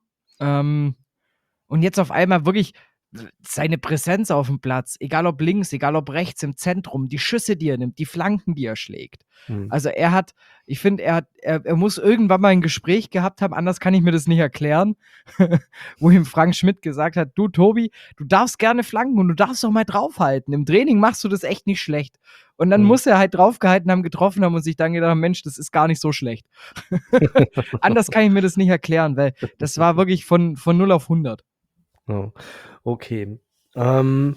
Und jetzt auf einmal wirklich seine Präsenz auf dem Platz, egal ob links, egal ob rechts, im Zentrum, die Schüsse, die er nimmt, die Flanken, die er schlägt. Mhm. Also ich finde, er muss irgendwann mal ein Gespräch gehabt haben, anders kann ich mir das nicht erklären, wo ihm Frank Schmidt gesagt hat: „Du Tobi, du darfst gerne flanken und du darfst auch mal draufhalten. Im Training machst du das echt nicht schlecht.“ Und dann Mhm. muss er halt draufgehalten haben, getroffen haben und sich dann gedacht haben: „Mensch, das ist gar nicht so schlecht.“ Anders kann ich mir das nicht erklären, weil das war wirklich von 0 auf 100. Ja, okay. Ähm,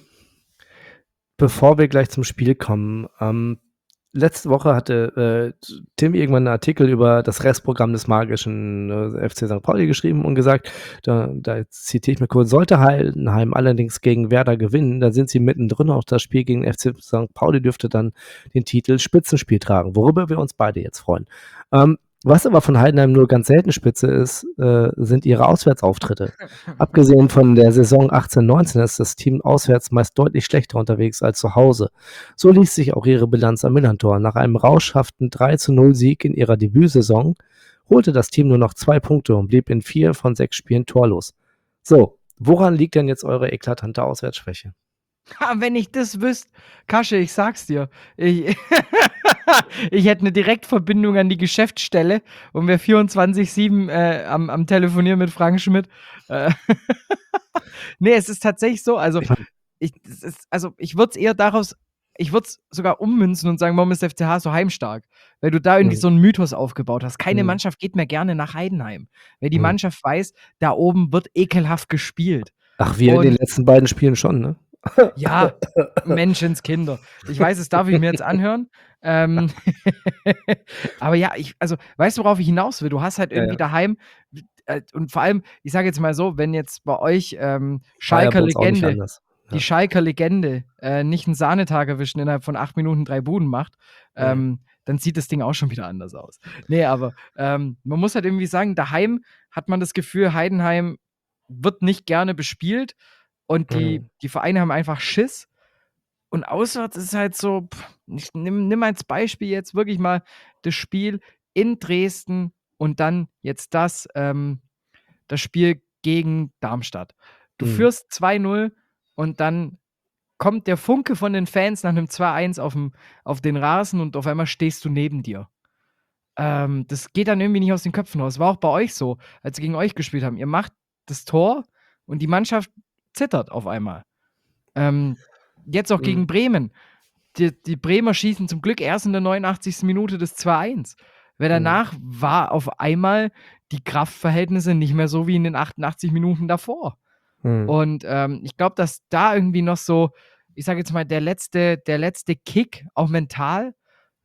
Bevor wir gleich zum Spiel kommen, letzte Woche hatte, Tim irgendwann 'n Artikel über das Restprogramm des magischen, FC Sankt Pauli geschrieben und gesagt, da zitiere ich mal kurz: „Sollte Heidenheim allerdings gegen Werder gewinnen, dann sind sie mittendrin. Auch das Spiel gegen FC Sankt Pauli dürfte dann den Titel Spitzenspiel tragen“, worüber wir uns beide jetzt freuen. Was aber von Heidenheim nur ganz selten spitze ist, sind ihre Auswärtsauftritte. Abgesehen von der Saison 18/19 ist das Team auswärts meist deutlich schlechter unterwegs als zu Hause. So liest sich auch ihre Bilanz am Millerntor. Nach einem rauschhaften 3:0 Sieg in ihrer Debütsaison holte das Team nur noch 2 Punkte und blieb in 4 von 6 Spielen torlos. So, woran liegt denn jetzt eure eklatante Auswärtsschwäche? Wenn ich das wüsste, Kasche, ich sag's dir. Ich ich hätte 'ne Direktverbindung an die Geschäftsstelle und wäre 24/7, am Telefonieren mit Frank Schmidt. Äh, ne, es ist tatsächlich so, also, Ich meine, ich würde es sogar ummünzen und sagen: „Warum ist der FCH so heimstark?“ Weil du da irgendwie mhm, so 'n Mythos aufgebaut hast. Keine mhm, Mannschaft geht mehr gerne nach Heidenheim, weil die mhm. Mannschaft weiß, da oben wird ekelhaft gespielt. Ach, wir in den Und letzten beiden Spielen schon, ne? ja, Menschenskinder. Ich weiß, das darf ich mir jetzt anhören. Ähm, aber ja, also, weißt du, worauf ich hinaus will? Du hast halt Ja, irgendwie ja. daheim und vor allem, ich sage jetzt mal so, wenn jetzt bei euch, War ja bei Schalker uns auch nicht Legende anders. die Ja. Schalker Legende, nicht 'n Sahnetag erwischt und innerhalb von 8 Minuten 3 Buden macht, Mhm. dann sieht das Ding auch schon wieder anders aus. Ne, aber, man muss halt irgendwie sagen, daheim hat man das Gefühl, Heidenheim wird nicht gerne bespielt und die Mhm. die Vereine haben einfach Schiss. Und auswärts ist es halt so, ich nimm als Beispiel jetzt wirklich mal das Spiel in Dresden und dann jetzt das Spiel gegen Darmstadt. Du Mhm. führst 2:0 und dann kommt der Funke von den Fans nach 'nem 2:1 auf den Rasen und auf einmal stehst du neben dir. Das geht dann irgendwie nicht aus den Köpfen raus. War auch bei euch so, als sie gegen euch gespielt haben. Ihr macht das Tor und die Mannschaft zittert auf einmal. Ähm, Jetzt auch gegen Mhm. Bremen. Die Bremer schießen zum Glück erst in der 89. Minute das 2:1, weil Mhm. danach war auf einmal die Kraftverhältnisse nicht mehr so wie in den 88 Minuten davor. Mhm. Und, ich glaube, dass da irgendwie noch so, ich sage jetzt mal, der letzte Kick auch mental,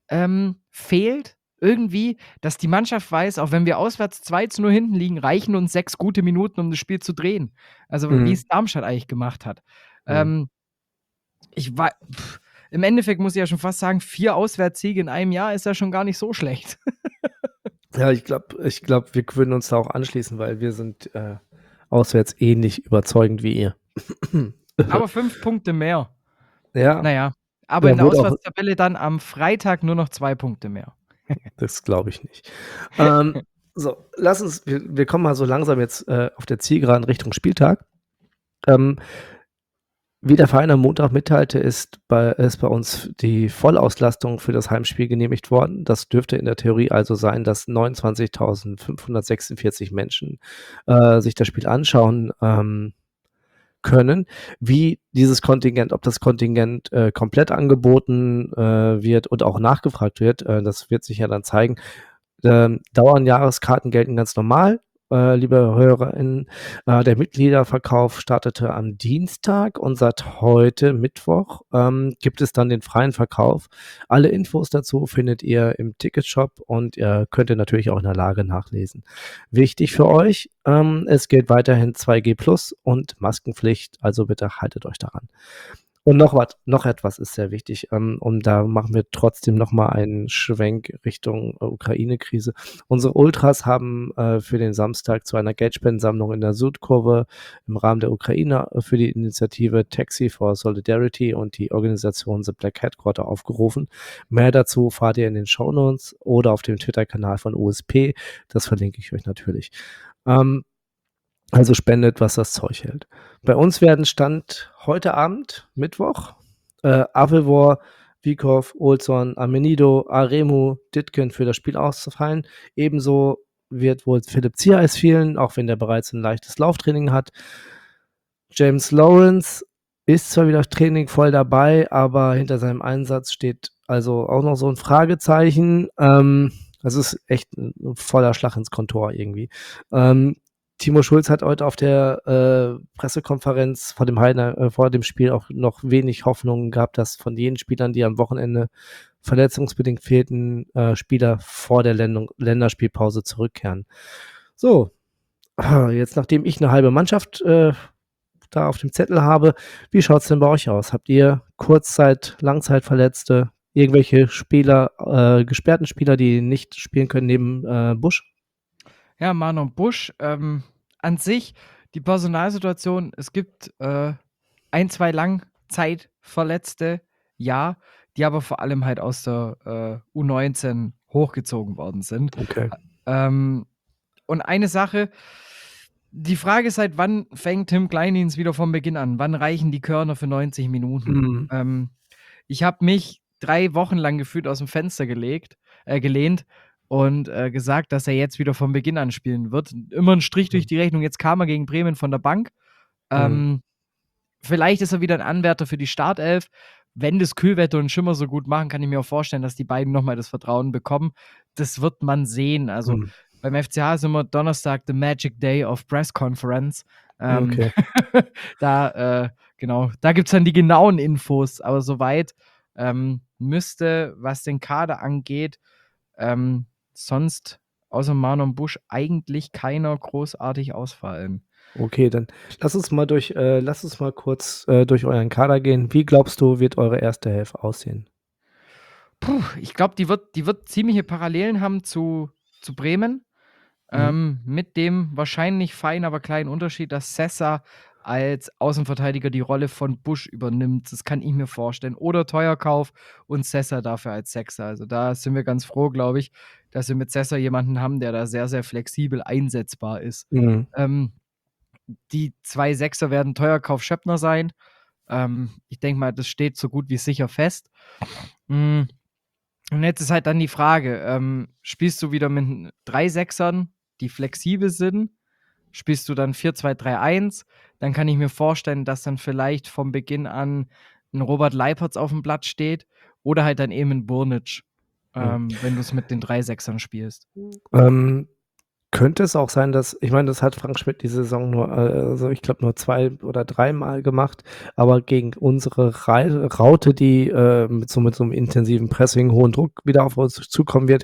fehlt irgendwie, dass die Mannschaft weiß, auch wenn wir auswärts 2:0 hinten liegen, reichen uns 6 gute Minuten, um das Spiel zu drehen. Also, wie Mhm. es Darmstadt eigentlich gemacht hat. Mhm. Ähm, ich wei Im Endeffekt muss ich ja schon fast sagen, 4 Auswärtssiege in einem Jahr ist ja schon gar nicht so schlecht. Ja, ich glaube, wir würden uns da auch anschließen, weil wir sind, auswärts ähnlich überzeugend wie ihr. Aber 5 Punkte mehr. Ja, Na ja, aber in da der wurde auch Auswärtstabelle dann am Freitag nur noch 2 Punkte mehr. das glaube ich nicht. Ähm, so, lass uns wir kommen mal so langsam jetzt, auf der Zielgeraden Richtung Spieltag. Ähm, Wie der Verein am Montag mitteilte, ist bei uns die Vollauslastung für das Heimspiel genehmigt worden. Das dürfte in der Theorie also sein, dass 29.546 Menschen sich das Spiel anschauen können. Wie dieses Kontingent, ob das Kontingent komplett angeboten wird und auch nachgefragt wird, das wird sich ja dann zeigen. Dauerjahreskarten gelten ganz normal, liebe HörerInnen. Der Mitgliederverkauf startete am Dienstag und seit heute Mittwoch gibt es dann den freien Verkauf. Alle Infos dazu findet ihr im Ticketshop und ihr könnt ihr natürlich auch in der Lage nachlesen. Wichtig für euch, es gilt weiterhin 2G+ und Maskenpflicht, also bitte haltet euch daran. Und noch etwas ist sehr wichtig, und da machen wir trotzdem noch mal einen Schwenk Richtung Ukraine-Krise. Unsere Ultras haben für den Samstag zu einer Geldspendensammlung in der Südkurve im Rahmen der Ukraine für die Initiative Taxi for Solidarity und die Organisation The Black Headquarter aufgerufen. Mehr dazu fahrt ihr in den Shownotes oder auf dem Twitter-Kanal von USP. Das verlinke ich euch natürlich. Also spendet, was das Zeug hält. Bei uns werden Stand heute Abend, Mittwoch, Avevor, Wiekow, Olson, Amenido, Aremu, Ditken für das Spiel ausfallen. Ebenso wird wohl Philipp Ziereis fehlen, auch wenn der bereits ein leichtes Lauftraining hat. James Lawrence ist zwar wieder Training voll dabei, aber hinter seinem Einsatz steht also auch noch so ein Fragezeichen. Das ist echt ein voller Schlag ins Kontor irgendwie. Timo Schulz hat heute auf der Pressekonferenz vor dem Spiel auch noch wenig Hoffnung gehabt, dass von den Spielern, die am Wochenende verletzungsbedingt fehlten, Spieler vor der Länderspielpause zurückkehren. So, jetzt nachdem ich eine halbe Mannschaft da auf dem Zettel habe, wie schaut es denn bei euch aus? Habt ihr Kurzzeit-, Langzeitverletzte, irgendwelche Spieler, gesperrten Spieler, die nicht spielen können neben Busch? Ja, Manon Busch, an sich die Personalsituation, es gibt 1, 2 Langzeitverletzte, ja, die aber vor allem halt aus der U19 hochgezogen worden sind. Okay. Und eine Sache, die Frage ist halt, wann fängt Tim Kleindienst wieder von Beginn an? Wann reichen die Körner für 90 Minuten? Ich habe mich 3 Wochen lang gefühlt aus dem Fenster gelehnt und gesagt, dass er jetzt wieder von Beginn an spielen wird. Immer ein Strich durch die Rechnung. Jetzt kam er gegen Bremen von der Bank. Vielleicht ist er wieder ein Anwärter für die Startelf. Wenn das Kühlwetter und Schimmer so gut machen, kann ich mir auch vorstellen, dass die beiden nochmal das Vertrauen bekommen. Das wird man sehen. Also beim FCH ist immer Donnerstag the Magic Day of Press Conference. Okay. Da gibt es dann die genauen Infos. Aber soweit müsste, was den Kader angeht, sonst außer Manon Busch eigentlich keiner großartig ausfallen. Okay, dann lass uns mal kurz durch euren Kader gehen. Wie glaubst du, wird eure erste Hälfte aussehen? Ich glaube, die wird ziemliche Parallelen haben zu Bremen. Mit dem wahrscheinlich feinen, aber kleinen Unterschied, dass Sessa als Außenverteidiger die Rolle von Busch übernimmt. Das kann ich mir vorstellen. Oder Teuerkauf und Sessa dafür als Sechser. Also da sind wir ganz froh, glaube ich, dass wir mit Sessa jemanden haben, der da sehr, sehr flexibel einsetzbar ist. Die 2 Sechser werden Teuerkauf Schöppner sein. Ich denke mal, das steht so gut wie sicher fest. Und jetzt ist halt dann die Frage, spielst du wieder mit 3 Sechsern, die flexibel sind? Spielst du dann 4-2-3-1? Dann kann ich mir vorstellen, dass dann vielleicht vom Beginn an ein Robert Leipertz auf dem Blatt steht oder halt dann eben ein Burnic, wenn du es mit den 3 Sechsern spielst. Könnte es auch sein, dass, ich meine, das hat Frank Schmidt diese Saison nur, ich glaube, nur 2 oder 3 Mal gemacht, aber gegen unsere Raute, die mit so einem intensiven Pressing, hohen Druck wieder auf uns zukommen wird,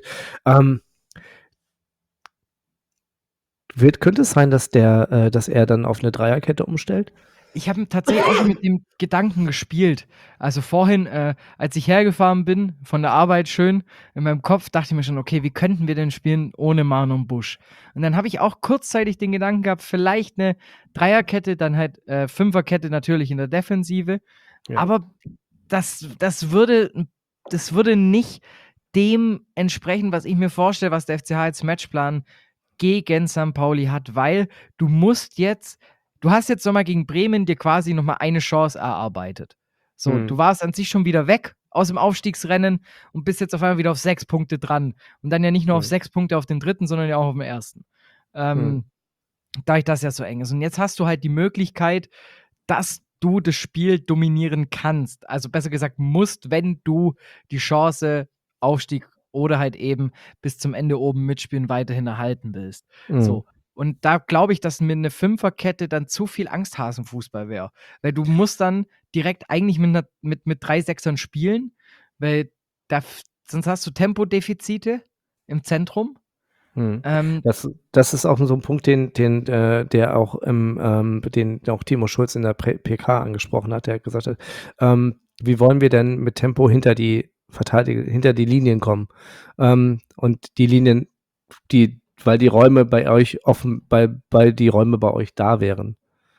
könnte es sein, dass er dann auf eine Dreierkette umstellt? Ich habe tatsächlich auch schon mit dem Gedanken gespielt. Also vorhin, als ich hergefahren bin, von der Arbeit schön, in meinem Kopf dachte ich mir schon, okay, wie könnten wir denn spielen ohne Manon Busch? Und dann habe ich auch kurzzeitig den Gedanken gehabt, vielleicht eine Dreierkette, dann halt Fünferkette natürlich in der Defensive. Ja. Aber das würde nicht dem entsprechen, was ich mir vorstelle, was der FCH als Matchplan gegen St. Pauli hat, weil du musst jetzt du hast jetzt nochmal gegen Bremen dir quasi nochmal eine Chance erarbeitet. So, du warst an sich schon wieder weg aus dem Aufstiegsrennen und bist jetzt auf einmal wieder auf 6 Punkte dran. Und dann ja nicht nur auf 6 Punkte auf den dritten, sondern ja auch auf dem ersten. Dadurch, dass ja so eng ist. Und jetzt hast du halt die Möglichkeit, dass du das Spiel dominieren kannst. Also besser gesagt musst, wenn du die Chance, Aufstieg oder halt eben bis zum Ende oben mitspielen weiterhin erhalten willst. So. Und da glaube ich, dass mir eine Fünferkette dann zu viel Angsthasenfußball wäre. Weil du musst dann direkt eigentlich mit 3 Sechsern spielen, weil sonst hast du Tempodefizite im Zentrum. Das ist auch so ein Punkt, der auch den auch Timo Schulz in der PK angesprochen hat. Der hat gesagt hat, wie wollen wir denn mit Tempo hinter die Linien kommen? Und die Linien, weil die Räume bei euch weil die Räume bei euch da wären.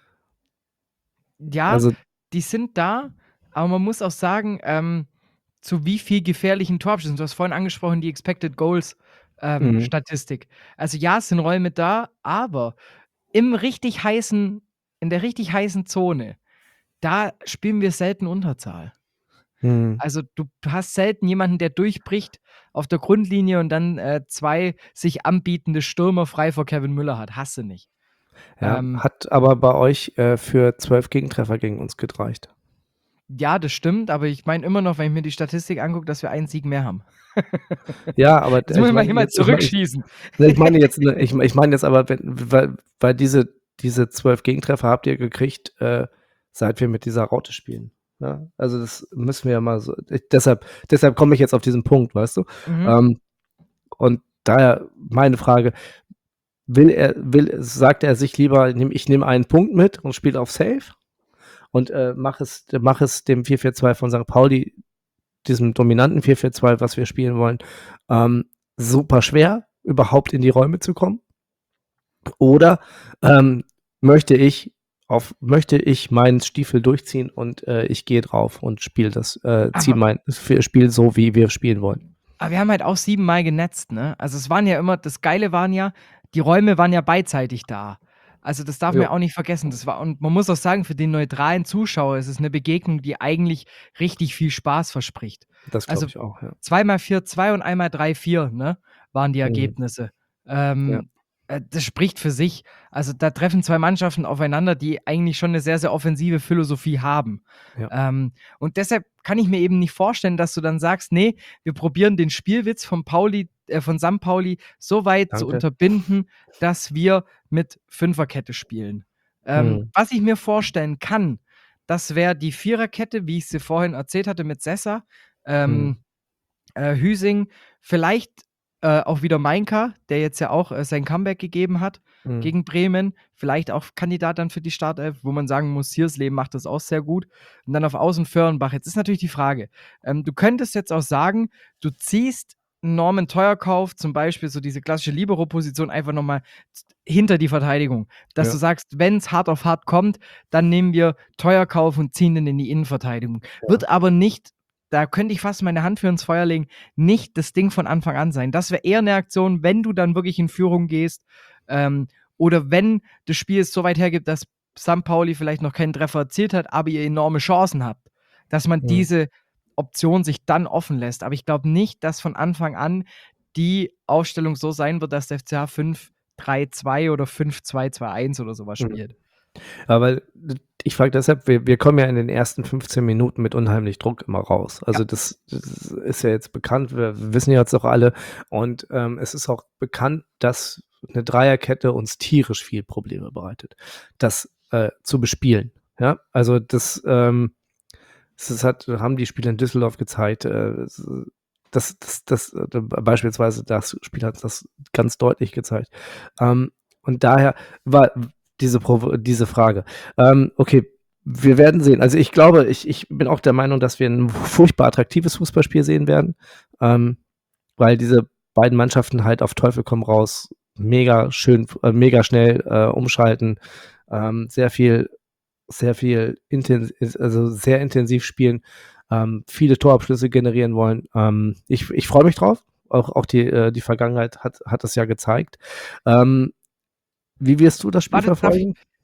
Ja, Also, die sind da, aber man muss auch sagen, zu wie viel gefährlichen Torabschüssen. Du hast vorhin angesprochen, die Expected Goals Statistik. Also ja, es sind Räume da, aber in der richtig heißen Zone, da spielen wir selten Unterzahl. Also du hast selten jemanden, der durchbricht auf der Grundlinie und dann 2 sich anbietende Stürmer frei vor Kevin Müller hat. Hast du nicht. ja, hat aber bei euch für 12 Gegentreffer gegen uns gereicht. Ja, das stimmt, aber ich meine immer noch, wenn ich mir die Statistik angucke, dass wir einen Sieg mehr haben. Ja, aber Jetzt muss ich mal hier mal zurückschießen. Ich meine jetzt aber, weil diese 12 Gegentreffer habt ihr gekriegt, seit wir mit dieser Raute spielen. Ja? Also das müssen wir ja mal so. Deshalb komme ich jetzt auf diesen Punkt, weißt du? Und daher meine Frage: sagt er sich lieber, ich nehme einen Punkt mit und spiele auf Safe und mach es dem 4-4-2 von St. Pauli, diesem dominanten 4-4-2, was wir spielen wollen, super schwer, überhaupt in die Räume zu kommen? Oder möchte ich meinen Stiefel durchziehen und ich gehe drauf und spiele Spiel so, wie wir spielen wollen? Aber wir haben halt auch 7-mal genetzt, ne? Also das Geile waren ja, die Räume waren ja beidseitig da. Also das darf man auch nicht vergessen. Und man muss auch sagen, für den neutralen Zuschauer ist es eine Begegnung, die eigentlich richtig viel Spaß verspricht. Das glaube ich auch, ja. 2x4-2 und 1x3-4, ne, waren die Ergebnisse. Das spricht für sich. Also da treffen 2 Mannschaften aufeinander, die eigentlich schon eine sehr, sehr offensive Philosophie haben. Ja. Und deshalb kann ich mir eben nicht vorstellen, dass du dann sagst, nee, wir probieren den Spielwitz von St. Pauli so weit zu unterbinden, dass wir mit Fünferkette spielen. Was ich mir vorstellen kann, das wäre die Viererkette, wie ich sie vorhin erzählt hatte, mit Sessa, Hüsing, vielleicht auch wieder Mainka, der jetzt ja auch sein Comeback gegeben hat gegen Bremen. Vielleicht auch Kandidat dann für die Startelf, wo man sagen muss, Siersleben macht das auch sehr gut. Und dann auf Außen Föhrenbach. Jetzt ist natürlich die Frage, du könntest jetzt auch sagen, du ziehst Norman Teuerkauf, zum Beispiel so diese klassische Libero-Position, einfach nochmal hinter die Verteidigung. Dass du sagst, wenn es hart auf hart kommt, dann nehmen wir Teuerkauf und ziehen den in die Innenverteidigung. Wird aber nicht, da könnte ich fast meine Hand für ins Feuer legen, nicht das Ding von Anfang an sein. Das wäre eher eine Aktion, wenn du dann wirklich in Führung gehst oder wenn das Spiel es so weit hergibt, dass St. Pauli vielleicht noch keinen Treffer erzielt hat, aber ihr enorme Chancen habt, dass man diese Option sich dann offen lässt. Aber ich glaube nicht, dass von Anfang an die Aufstellung so sein wird, dass der FCH 5-3-2 oder 5-2-2-1 oder sowas spielt. Aber ich frage deshalb, wir kommen ja in den ersten 15 Minuten mit unheimlich Druck immer raus. Also das ist ja jetzt bekannt, wir wissen ja jetzt auch alle. Und es ist auch bekannt, dass eine Dreierkette uns tierisch viel Probleme bereitet, das zu bespielen. Ja, also das haben die Spiele in Düsseldorf gezeigt. Beispielsweise das Spiel hat das ganz deutlich gezeigt. Und daher war diese Frage. Okay, wir werden sehen. Also ich glaube, ich bin auch der Meinung, dass wir ein furchtbar attraktives Fußballspiel sehen werden, weil diese beiden Mannschaften halt auf Teufel komm raus mega schön, mega schnell umschalten, sehr intensiv spielen, viele Torabschlüsse generieren wollen. Ich freue mich drauf. Auch die Vergangenheit hat das ja gezeigt. Wie wirst du das Spiel verfolgen?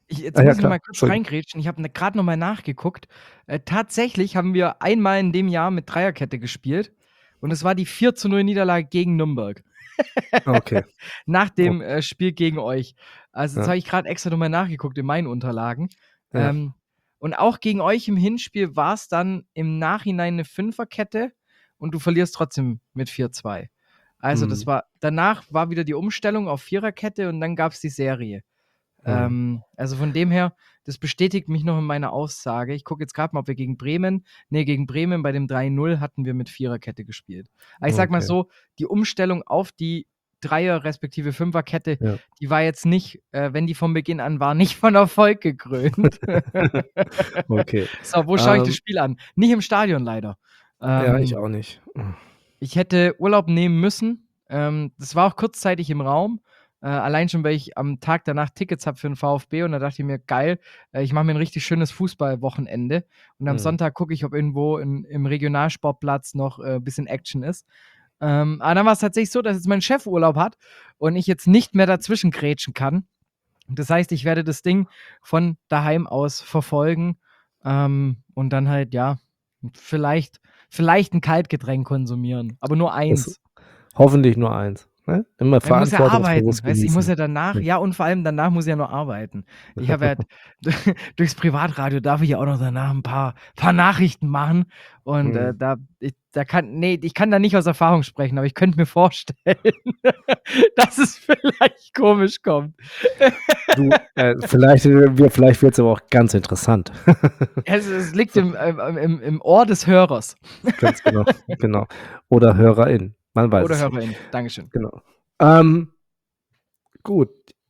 Jetzt Ah ja, muss ich klar. mal kurz Entschuldigung. reingrätschen. Ich habe gerade noch mal nachgeguckt. Tatsächlich haben wir einmal in dem Jahr mit Dreierkette gespielt und es war die 4:0 Niederlage gegen Nürnberg. Okay. Nach dem, Okay. Spiel gegen euch. Also, jetzt Ja. habe ich gerade extra noch mal nachgeguckt in meinen Unterlagen. Ja. Und auch gegen euch im Hinspiel war es dann im Nachhinein 'ne Fünferkette und du verlierst trotzdem mit 4:2. Also, das Mhm. war danach war wieder die Umstellung auf Viererkette und dann gab's die Serie. Mhm. Also, von dem her, das bestätigt mich noch in meiner Aussage. Ich gucke jetzt grad mal, ob wir gegen Bremen bei dem 3:0 hatten wir mit Viererkette gespielt. Aber ich sage mal Okay. so, die Umstellung auf die Dreier respektive Fünferkette, Ja. die war jetzt nicht, wenn die von Beginn an war, nicht von Erfolg gekrönt. Okay. So, wo schaue ich das Spiel an? Nicht im Stadion leider. Ja, ich Ähm, auch nicht. Ich hätte Urlaub nehmen müssen. Das war auch kurzzeitig im Raum. Allein schon, weil ich am Tag danach Tickets habe für 'n VfB und da dachte ich mir: „Geil, ich mache mir 'n richtig schönes Fußballwochenende und am Mhm. Sonntag gucke ich, ob irgendwo im Regionalsportplatz noch, bisschen Action ist." Aber dann war's tatsächlich so, dass jetzt mein Chef Urlaub hat und ich jetzt nicht mehr dazwischen grätschen kann. Das heißt, ich werde das Ding von daheim aus verfolgen, und dann halt, ja, vielleicht 'n Kaltgetränk konsumieren, aber nur Das 1. hoffentlich nur eins, ne? Immer Er muss ja arbeiten, verantwortungsbewusst weißt du? Ich muss genießen. ja danach Hm. ja, und vor allem danach muss ich ja noch arbeiten. Ich habe ja durchs Privatradio darf ich ja auch noch danach 'n paar Nachrichten machen und, Mhm. ich kann da nicht aus Erfahrung sprechen, aber ich könnte mir vorstellen, dass es vielleicht komisch kommt. Du, vielleicht wird's aber auch ganz interessant. Es liegt So, im Ohr des Hörers ganz genau, genau. Oder HörerInnen, man weiß oder es nicht. Hörerin. Dankeschön. Genau. Ähm, gut,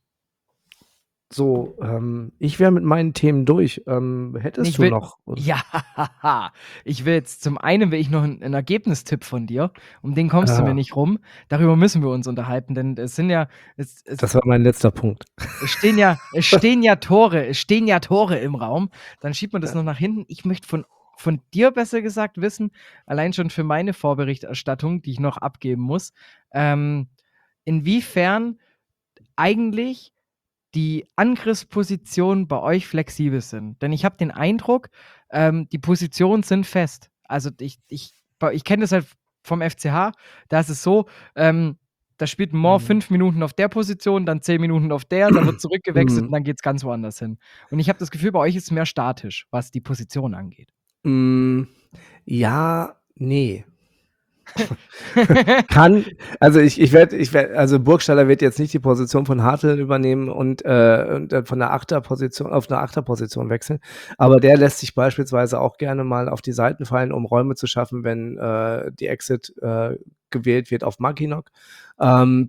so, ich wäre mit meinen Themen durch. Hättest Ich du will noch ja, ich will jetzt zum einen will ich noch 'n Ergebnistipp von dir, um den kommst du mir ah, nicht rum. Darüber müssen wir uns unterhalten, denn es sind ja es das war mein letzter Punkt. es stehen ja Tore im Raum. Dann schiebt man das Ja. noch nach hinten. Ich möchte von dir besser gesagt wissen, allein schon für meine Vorberichterstattung, die ich noch abgeben muss, inwiefern eigentlich die Angriffspositionen bei euch flexibel sind. Denn ich habe den Eindruck, die Positionen sind fest. Also, ich kenne das halt vom FCH, da ist es so, da spielt 'n Mor Mhm. 5 Minuten auf der Position, dann 10 Minuten auf der, dann wird zurückgewechselt und Mhm. dann geht's ganz woanders hin. Und ich habe das Gefühl, bei euch ist es mehr statisch, was die Position angeht. Hm, ja, ne. Kann also ich werde also Burgstaller wird jetzt nicht die Position von Hartl übernehmen und von der Achterposition auf 'ne Achterposition wechseln, aber der lässt sich beispielsweise auch gerne mal auf die Seiten fallen, um Räume zu schaffen, wenn, die Exit, gewählt wird auf Mackinock. Ähm,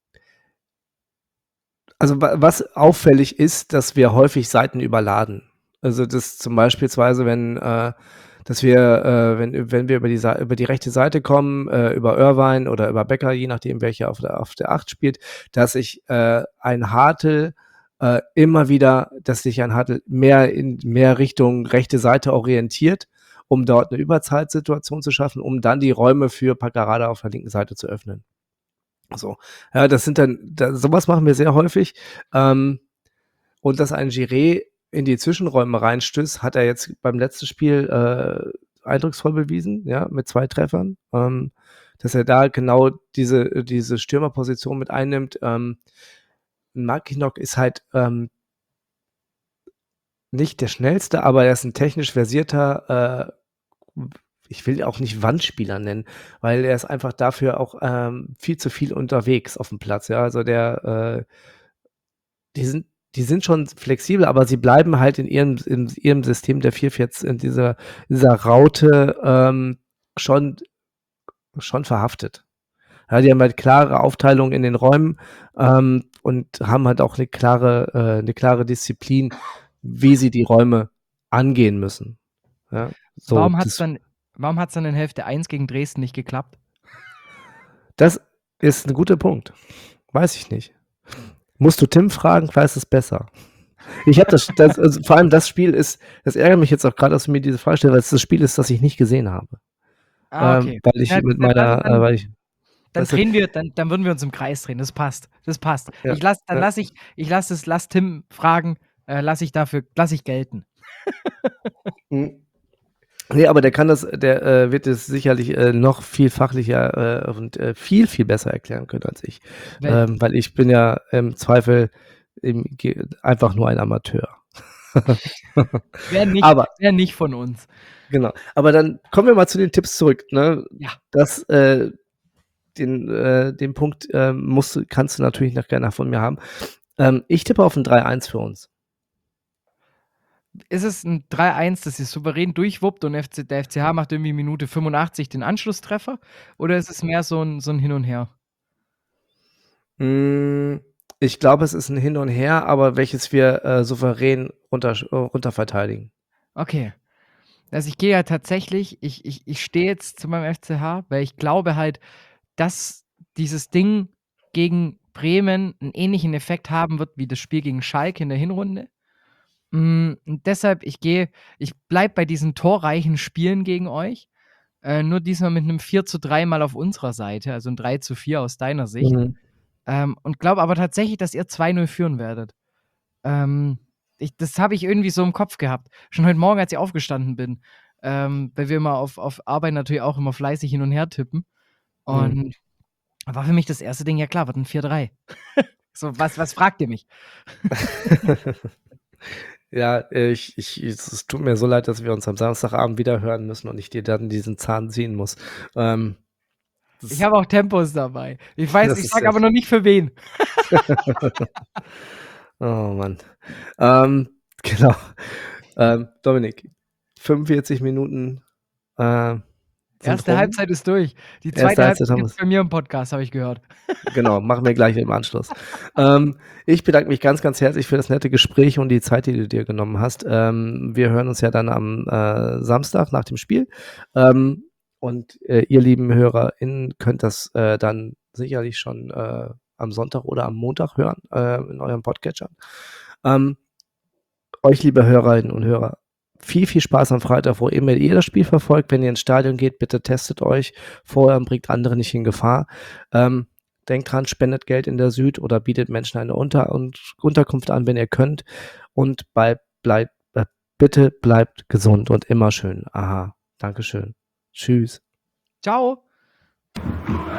also was auffällig ist, dass wir häufig Seiten überladen. Also, dass zum beispielsweise, dass wir, wenn wir über die rechte Seite kommen, über Irvine oder über Becker, je nachdem, welcher auf der 8 spielt, dass sich ein Hartl dass sich ein Hartl mehr Richtung rechte Seite orientiert, um dort eine Überzahlsituation zu schaffen, um dann die Räume für Paccarada auf der linken Seite zu öffnen. So, ja, das sind dann sowas machen wir sehr häufig. Ähm, und dass ein Giré in die Zwischenräume reinstößt, hat er jetzt beim letzten Spiel, eindrucksvoll bewiesen, ja, mit 2 Treffern, dass er da genau diese Stürmerposition mit einnimmt. Mackinock ist halt, nicht der Schnellste, aber er ist 'n technisch versierter, ich will ihn auch nicht Wandspieler nennen, weil er ist einfach dafür auch, viel zu viel unterwegs aufm Platz, ja. Also die sind die sind schon flexibel, aber sie bleiben halt in ihrem System der 4-4 in dieser Raute, schon verhaftet. Ja, die haben halt klare Aufteilung in den Räumen, und haben halt auch 'ne klare Disziplin, wie sie die Räume angehen müssen. Ja, so Warum hat's das dann warum hat's dann in Hälfte 1 gegen Dresden nicht geklappt? das ist 'n guter Punkt. Weiß ich nicht. Musst du Tim fragen, weiß es besser. Ich habe also vor allem das ärgert mich jetzt auch grad, dass du mir diese Frage stellst, weil es das Spiel ist, das ich nicht gesehen habe. Ah, okay. Weil ich Ja, mit dann meiner dann weil ich dann weißt du, drehen wir dann würden wir uns im Kreis drehen. Das passt. Das passt. ja, Dann ja, lasse Tim fragen, lasse ich gelten. Mhm. Nee, aber der wird es sicherlich noch viel fachlicher und viel, viel besser erklären können als ich. Weil ich bin ja im Zweifel einfach nur ein Amateur. Wär nicht von uns. Genau. Aber dann kommen wir mal zu den Tipps zurück. Ne? Ja. Den Punkt kannst du natürlich noch gerne von mir haben. Ich tippe auf ein 3-1 für uns. Ist es ein 3-1, das ihr souverän durchwuppt und der FCH macht irgendwie Minute 85 den Anschlusstreffer? Oder ist es mehr so ein Hin und Her? Ich glaube, es ist ein Hin und Her, aber welches wir souverän runter verteidigen. Okay. Also, ich gehe ja tatsächlich ich stehe jetzt zu meinem FCH, weil ich glaube halt, dass dieses Ding gegen Bremen 'n ähnlichen Effekt haben wird wie das Spiel gegen Schalke in der Hinrunde. Und deshalb, ich bleibe bei diesen torreichen Spielen gegen euch, nur diesmal mit 'nem 4:3 mal auf unserer Seite, also 'n 3:4 aus deiner Sicht. Mhm. Und glaube aber tatsächlich, dass ihr 2:0 führen werdet. Das habe ich irgendwie so im Kopf gehabt. Schon heute Morgen, als ich aufgestanden bin, weil wir immer auf Arbeit natürlich auch immer fleißig hin und her tippen. Und war für mich das erste Ding, ja klar, wird 'n 4:3. So, was fragt ihr mich? Ja, es tut mir so leid, dass wir uns am Samstagabend wieder hören müssen und ich dir dann diesen Zahn ziehen muss. Ich habe auch Tempos dabei. Ich weiß, ich sage aber noch nicht für wen. Oh Mann. Genau. Dominik, 45 Minuten. Erste Halbzeit ist durch. Die zweite Halbzeit gibt's bei mir im Podcast, habe ich gehört. Genau, machen wir gleich im Anschluss. Ich bedanke mich ganz, ganz herzlich für das nette Gespräch und die Zeit, die du dir genommen hast. Wir hören uns ja dann am Samstag nach dem Spiel. Und ihr lieben HörerInnen könnt das dann sicherlich schon am Sonntag oder am Montag hören in eurem Podcatchern. Euch, liebe Hörerinnen und Hörer, viel, viel Spaß am Freitag, wo immer ihr das Spiel verfolgt. Wenn ihr ins Stadion geht, bitte testet euch vorher und bringt andere nicht in Gefahr. Denkt dran, spendet Geld in der Süd oder bietet Menschen eine Unterkunft an, wenn ihr könnt. Und bitte bleibt gesund und immer schön. Aha, Dankeschön. Tschüss. Ciao.